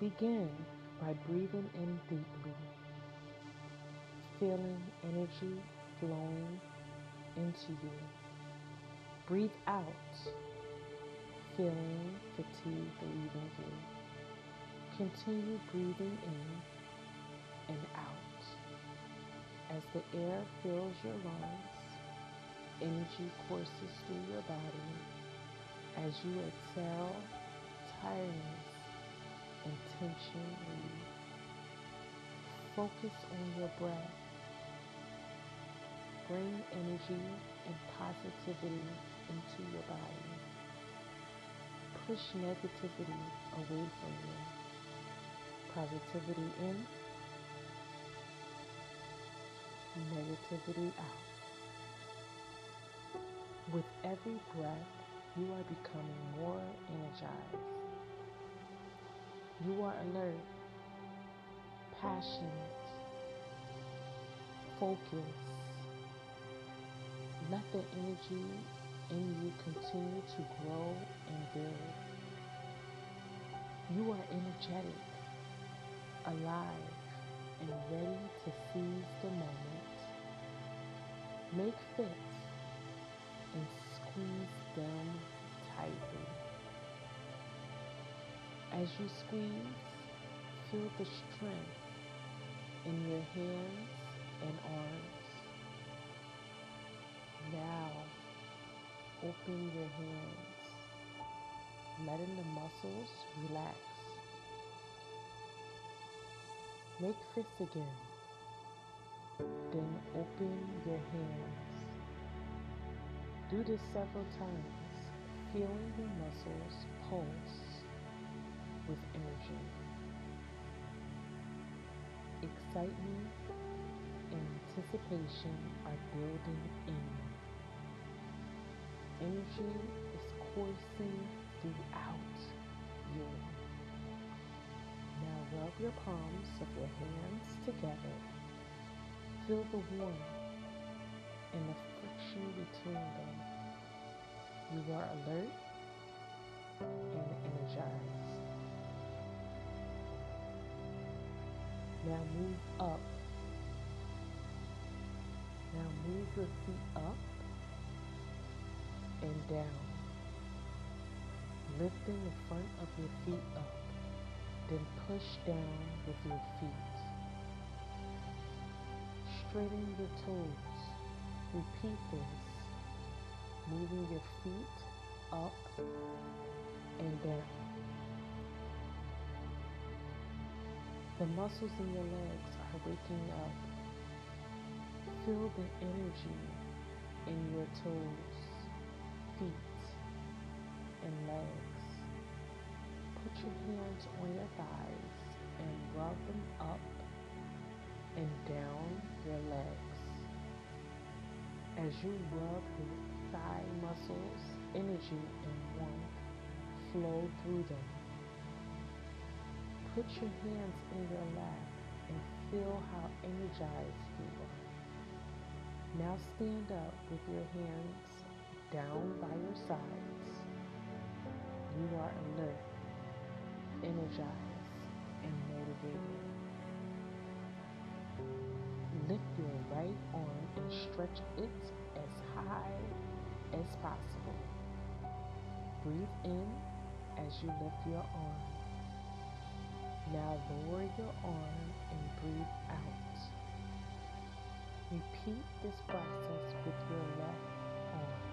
Begin by breathing in deeply, feeling energy flowing into you. Breathe out, feeling fatigue leaving you. Continue breathing in and out. As the air fills your lungs, energy courses through your body. As you exhale, tiredness and tension leave. Focus on your breath. Bring energy and positivity into your body. Push negativity away from you. Positivity in, negativity out. With every breath, you are becoming more energized. You are alert, passionate, focused. Let the energy in you continue to grow and build. You are energetic, alive, and ready to seize the moment. Make fists and squeeze them tightly. As you squeeze, feel the strength in your hands and arms. Now, open your hands, letting the muscles relax. Make fists again, then open your hands. Do this several times, feeling your muscles pulse with energy. Excitement and anticipation are building in. Energy is coursing throughout you. Now rub your palms of your hands together. Feel the warmth and the friction between them. You are alert and energized. Now move up. Now move your feet up and down, lifting the front of your feet up, then push down with your feet. Straighten your toes. Repeat this, moving your feet up and down. The muscles in your legs are waking up. Feel the energy in your toes, feet, and legs. Put your hands on your thighs and rub them up and down your legs. As you rub your thigh muscles, energy and warmth flow through them. Put your hands in your lap and feel how energized you are. Now stand up with your hands down by your sides. You are alert, energized, and motivated. Lift your right arm and stretch it as high as possible. Breathe in as you lift your arm. Now lower your arm and breathe out. Repeat this process with your left arm.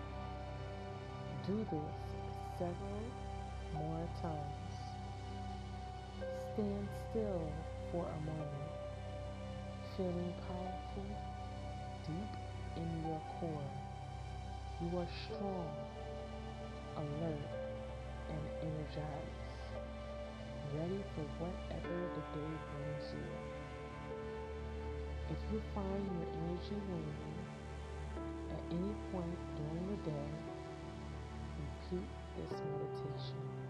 Do this several more times. Stand still for a moment, feeling powerful deep in your core. You are strong, alert, and energized, ready for whatever the day brings you. If you find your energy waning at any point during the day, repeat this meditation.